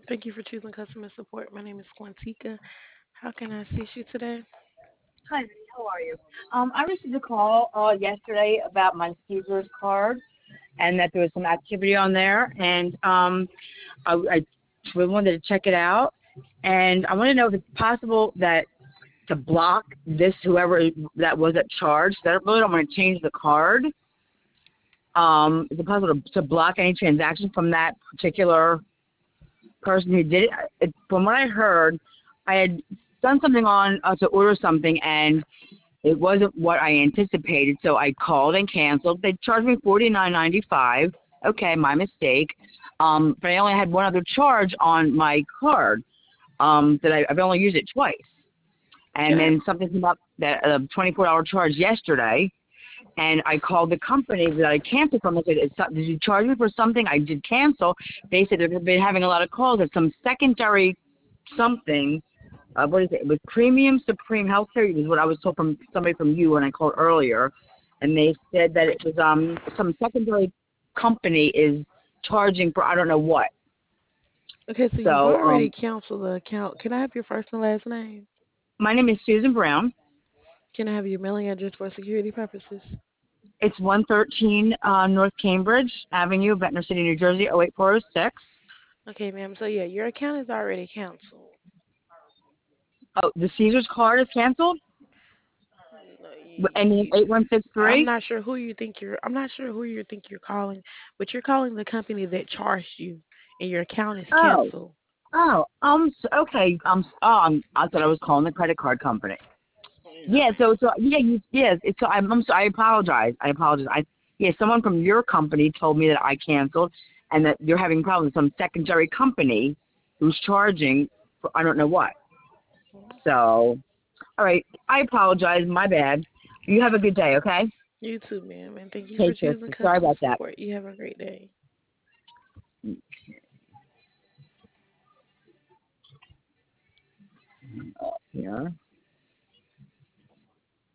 Thank you for choosing customer support. My name is Quantica. How can I assist you today? Hi, Vinny. How are you? I received a call yesterday about my Caesar's card and that there was some activity on there, and I really wanted to check it out. And I want to know if it's possible that to block this whoever that was at charge. That I really don't want to change the card. Is it possible to block any transaction from that particular person who did it? From what I heard, I had done something on to order something, and it wasn't what I anticipated, so I called and canceled. They charged me $49.95. Okay, my mistake. But I only had one other charge on my card. I've only used it twice. And Okay. then something came up that a $24 charge yesterday, and I called the company that I canceled from. I said, "Did you charge me for something?" I did cancel. They said they've been having a lot of calls at some secondary something. What is it? It was Premium Supreme Healthcare. It was what I was told from somebody from you when I called earlier, and they said that it was some secondary company is charging for I don't know what. Okay, so you've So already canceled the account. Can I have your first and last name? my name is Susan Brown. Can I have your mailing address for security purposes? It's 113 North Cambridge Avenue, Ventnor City, New Jersey, 08406. Okay, ma'am. So yeah, your account is already canceled. Oh, the Caesar's card is canceled. No, Ending in I'm 8163. not sure who you think you're. I'm not sure who you think you're calling, but you're calling the company that charged you, and your account is Oh, canceled. okay. I thought I was calling the credit card company. No. Yeah, yes. It's so I'm so I apologize. Yeah, someone from your company told me that I canceled and that you're having problems with some secondary company who's charging for I don't know what. So, all right, I apologize. My bad. You have a good day, okay? You too, ma'am, and thank you for Take care. choosing Sorry customer about that. support. You have a great day. Yeah.